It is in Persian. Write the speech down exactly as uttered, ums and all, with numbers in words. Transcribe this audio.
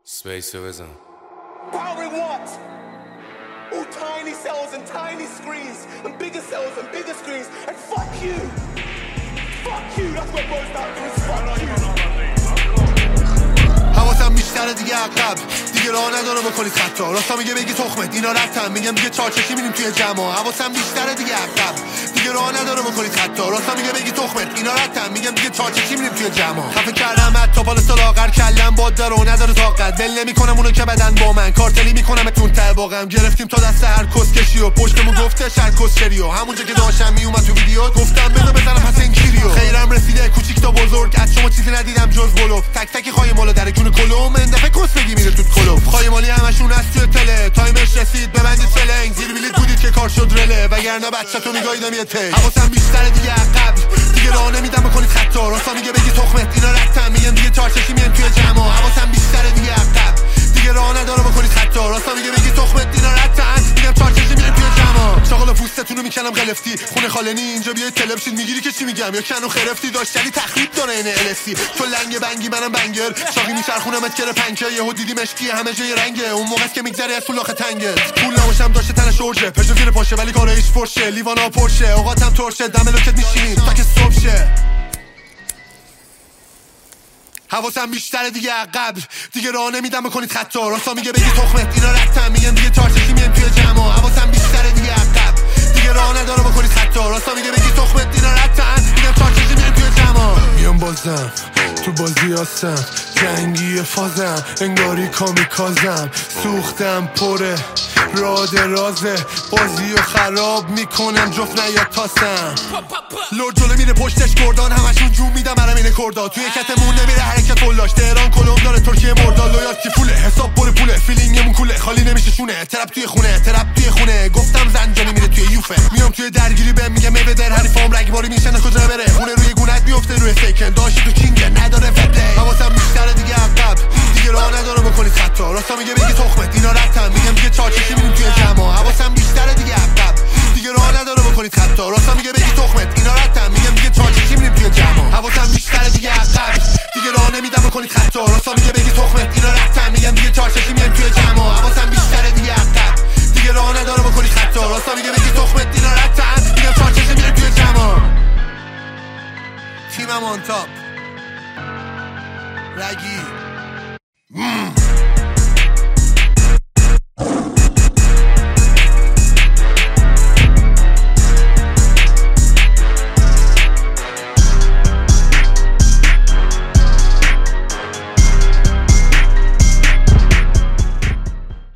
Space bزن. Powering what? All tiny cells and tiny screens and bigger cells and bigger screens and fuck you. Fuck you. That's what boils down to is fuck you. حواسم بیشتره دیگه عقب دیگه راه نداره بکنید خطا راستا میگه بگی تخمت اینا رفتن میگم دیگه چارچشی میریم توی جمع حواسم بیشتره دیگه عقب دیگه راه نداره بکنید خطا راستا میگه بگی تخمت اینا رفتن میگم دیگه چارچشی میریم توی جمع خفه کردم حتی بالا سلاغر کلم باد داره و نداره طاقت ول نمیکنم اونو که بدن با من کارتلی میکنمتون ته باغم گرفتیم تا دست هر کسکشی و پشتمون گفته شر کسچری و همونجا که داشتم میومد تو ویدیو گفتم بذار بزنم پس انگیریو خیرم رسیده کوچیک تا بزرگ از شما چیزی ندیدم جز بلوف تک تک خواهی مالا در جون کلو من دفعه کس بگی میره توت کلو خواهی مالی همشون از توی تله تایمش رسید ببندید فلنگ زیر بلیط بودید که کار شد رله وگرنه بچه‌تو میگاییدم یه تی حواسم بیشتره دیگه عقب دیگه راه نمیدم بکنید خطا راستا میگه بگی تخمت اینا رفتن میگم دیگه چارچشی میان توی جمع حواسم بیشتره دیگه عقب دیگه راه نداره بکنید خطا راستا میگه بگی تخمت اینا رفتن میگم چارچشی میان توی جمع شغل پوستتونو میکنم قلفتی خونه خالنی اینجا بیای تلویزیون میگیری که چی میگم یا کنو خرفتی داشتلی تخریب داره این السی تو لنگ بنگی منم بنگر شاقی میچرخونمت کره پنکه یهو دیدی مشکی همه جای رنگه اون موقع که میگذری از تو لاخ تنگه پول نباشم داشته تنش اورژه پژو زیر پاشه ولی کارا هیچ فرشه لیوانا پرشه اوقاتم ترشه دم لوکت میشینی تا که صبح شه حواسم بیشتره دیگه عقب دیگه راه نمیدم بکنید خطا راستا میگه بگی تخمت اینا رفتن میگم دیگه چارچشی میان توی جمع حواسم بیشتره دیگه عقب دیگه راه نداره بکنید خطا راستا میگه بگی تخمت اینا رفتن میگم چارچشی میان توی جمع میام بازم تو بازی هستم جنگی فازم انگاری کامیکازم سوختم پره راه درازه بازی رو خراب میکنم جفت نیاد تاسم لرد جلو میره پشتش گردان همشون جون میدم برم اینه کردا توی کتمون نمیره حرکت فلاش تهران کلم داره ترکیه مردان لویالتی فوله حساب پر پوله فیلینگمون کوله خالی نمیشه شونه ترپ توی خونه ترپ توی خونه گفتم زنجانی میره توی یوفه میام توی درگیری بهم میگم میوه در حریفام رگباری میشن کجا بره خونه روی گونت میفته روی سیکن داشتی تو کینگ نداره فپلی حواسم بیشتره دیگه عقب دیگه راه نداره بکنید خطا راستا میگه بگی تخمت اینا رفتن میگم دیگه چارچشی میریم توی جمع حواسم بیشتره دیگه عقب دیگه راه نداره بکنید خطا راستا میگه بگی تخمت اینا رفتن میگم دیگه چارچشی میریم توی جمع حواسم بیشتره دیگه عقب دیگه راه نمیدم بکنید خطا راستا میگه بگی تخمت اینا رفتن میگم دیگه چارچشی میریم توی جمع حواسم بیشتره دیگه عقب دیگه راه نداره بکنید خطا راستا میگه بگی تخمت اینا رفتن میگم چارچشی میریم توی جمع تیمم آن تاپ رگی